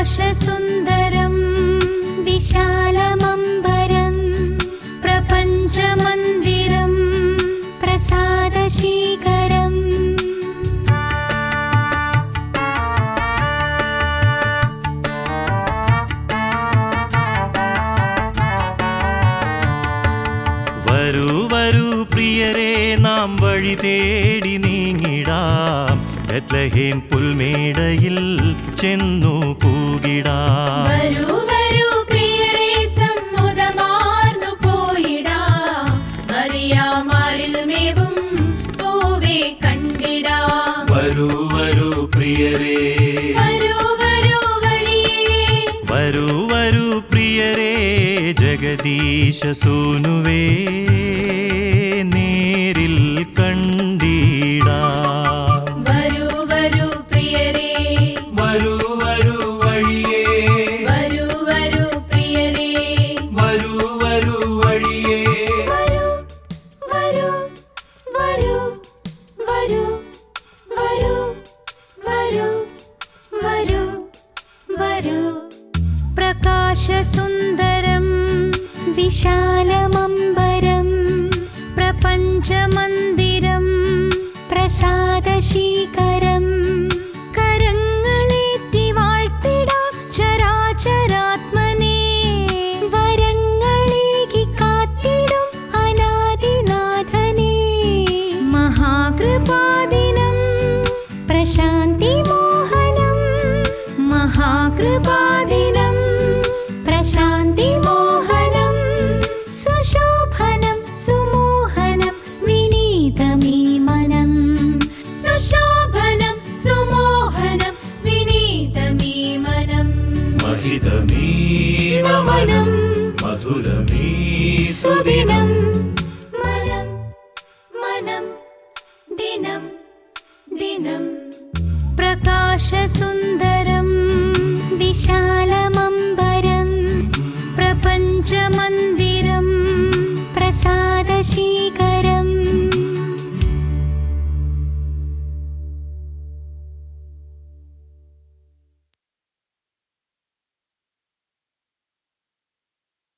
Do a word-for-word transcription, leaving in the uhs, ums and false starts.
പ്രകാശസുന്ദരം വിശാലമംബരം പ്രപഞ്ചമന്ദിരം പ്രസാദശീകരം. വരൂ വരൂ പ്രിയരെ, നാം വഴി തേടി നീങ്ങിടാം. ബെത്ലഹേം പുൽമേടയിൽ ചെന്നു കൂകിടാം. വരൂ വരൂ പ്രിയരെ, സമ്മതമാർന്നു പോയിടാം. മറിയാമാരിൽ മേവും പൂവേ കണ്ടിടാം. വരൂ വരൂ പ്രിയരെ, വരൂ വരൂ വഴിയേ. വരൂ വരൂ പ്രിയരെ, ജഗദീശ സൂനുവേ നേരിൽ കണ്ടിടാം. വരൂ വരൂ പ്രിയരേ, വരൂ വരൂ വഴിയേ. വരൂ വരൂ പ്രിയരേ, വരൂ വരൂ വഴിയേ. വരൂ വരൂ വരൂ വരൂ വരൂ വരൂ വരൂ വരൂ. പ്രകാശസുന്ദരം വിശാലമംബരം പ്രപഞ്ചമന്ദിരം പ്രസാദശീകരം. കരങ്ങളേറ്റി വാഴ്ത്തിടാം ചരാചരാത്മനേ. വരങ്ങളേകി കാത്തിടും അനാദിനാഥനേ. മഹാകൃപാദിനം പ്രശാന്തി മോഹനം. മഹാകൃപാദിനം പ്രശാന്തി മോഹനം. സുശോഭനം സുമോഹനം വിനീതമീ മനം. സുശോഭനം സുമോഹനം വിനീതമീ മനം. മഹിതമീ നമനം മധുരമീ സുദിനം. മനം മനം ദിനം ദിനം. പ്രകാശസുന്ദരം